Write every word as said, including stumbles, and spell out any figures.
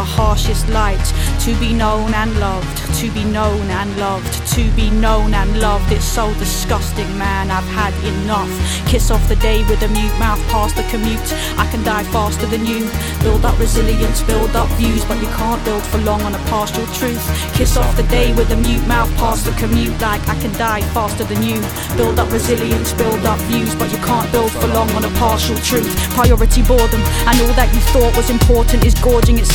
the harshest light. To be known and loved, to be known and loved, to be known and loved. It's so disgusting, man, I've had enough. Kiss off the day with a mute mouth past the commute. I can die faster than you. Build up resilience, build up views, but you can't build for long on a partial truth. Kiss off the day with a mute mouth past the commute. Like I can die faster than you. Build up resilience, build up views, but you can't build for long on a partial truth. Priority boredom, and all that you thought was important is gorging itself